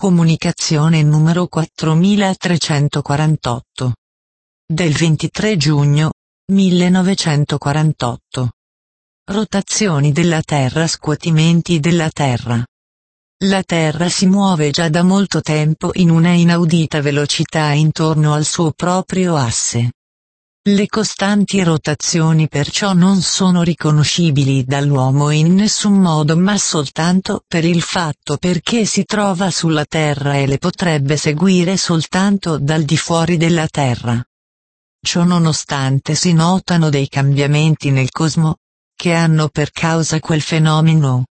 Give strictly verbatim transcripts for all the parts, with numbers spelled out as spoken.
Comunicazione numero quattromilatrecentoquarantotto. Del ventitré giugno millenovecentoquarantotto. Rotazioni della Terra, scuotimenti della Terra. La Terra si muove già da molto tempo in una inaudita velocità intorno al suo proprio asse. Le costanti rotazioni perciò non sono riconoscibili dall'uomo in nessun modo, ma soltanto per il fatto perché si trova sulla Terra e le potrebbe seguire soltanto dal di fuori della Terra. Ciò nonostante si notano dei cambiamenti nel cosmo, che hanno per causa quel fenomeno.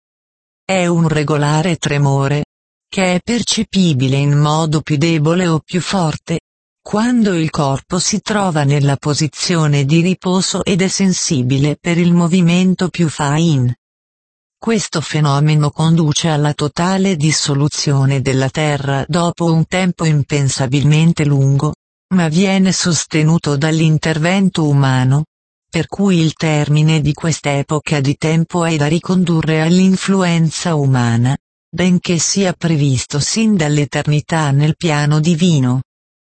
È un regolare tremore, che è percepibile in modo più debole o più forte, quando il corpo si trova nella posizione di riposo ed è sensibile per il movimento più fine. Questo fenomeno conduce alla totale dissoluzione della Terra dopo un tempo impensabilmente lungo, ma viene sostenuto dall'intervento umano, per cui il termine di quest'epoca di tempo è da ricondurre all'influenza umana, benché sia previsto sin dall'eternità nel piano divino.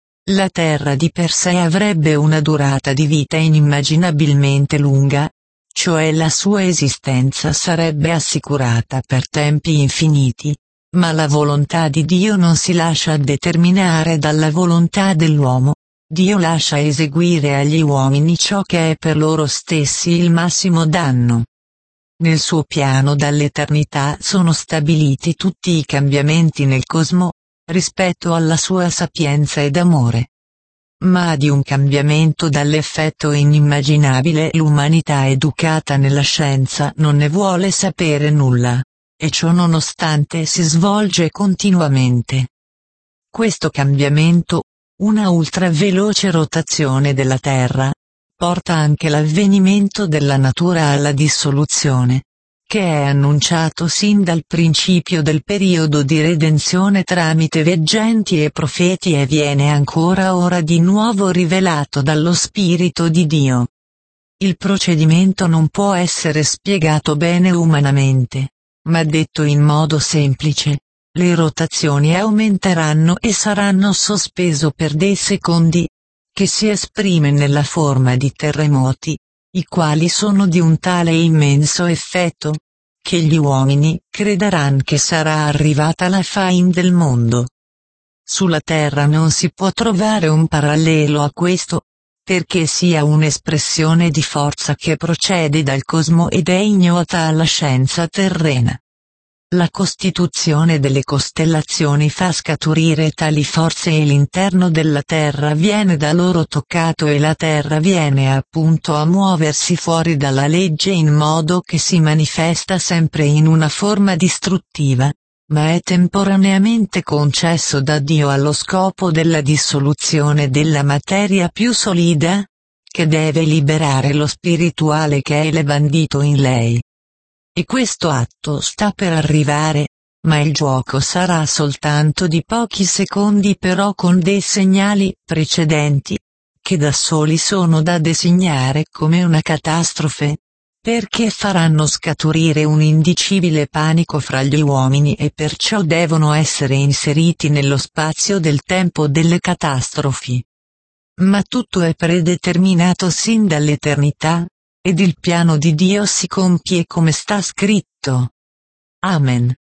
La Terra di per sé avrebbe una durata di vita inimmaginabilmente lunga, cioè la sua esistenza sarebbe assicurata per tempi infiniti, ma la volontà di Dio non si lascia determinare dalla volontà dell'uomo. Dio lascia eseguire agli uomini ciò che è per loro stessi il massimo danno. Nel suo piano dall'eternità sono stabiliti tutti i cambiamenti nel cosmo, rispetto alla sua sapienza ed amore. Ma di un cambiamento dall'effetto inimmaginabile l'umanità educata nella scienza non ne vuole sapere nulla, e ciò nonostante si svolge continuamente. Questo cambiamento, una ultraveloce rotazione della Terra, porta anche l'avvenimento della natura alla dissoluzione, che è annunciato sin dal principio del periodo di redenzione tramite veggenti e profeti e viene ancora ora di nuovo rivelato dallo Spirito di Dio. Il procedimento non può essere spiegato bene umanamente, ma detto in modo semplice, le rotazioni aumenteranno e saranno sospeso per dei secondi, che si esprime nella forma di terremoti, i quali sono di un tale immenso effetto, che gli uomini crederanno che sarà arrivata la fine del mondo. Sulla Terra non si può trovare un parallelo a questo, perché sia un'espressione di forza che procede dal cosmo ed è ignota alla scienza terrena. La costituzione delle costellazioni fa scaturire tali forze e l'interno della Terra viene da loro toccato e la Terra viene appunto a muoversi fuori dalla legge in modo che si manifesta sempre in una forma distruttiva, ma è temporaneamente concesso da Dio allo scopo della dissoluzione della materia più solida, che deve liberare lo spirituale che è bandito in lei. E questo atto sta per arrivare, ma il gioco sarà soltanto di pochi secondi, però con dei segnali precedenti, che da soli sono da designare come una catastrofe, perché faranno scaturire un indicibile panico fra gli uomini e perciò devono essere inseriti nello spazio del tempo delle catastrofi. Ma tutto è predeterminato sin dall'eternità, ed il piano di Dio si compie come sta scritto. Amen.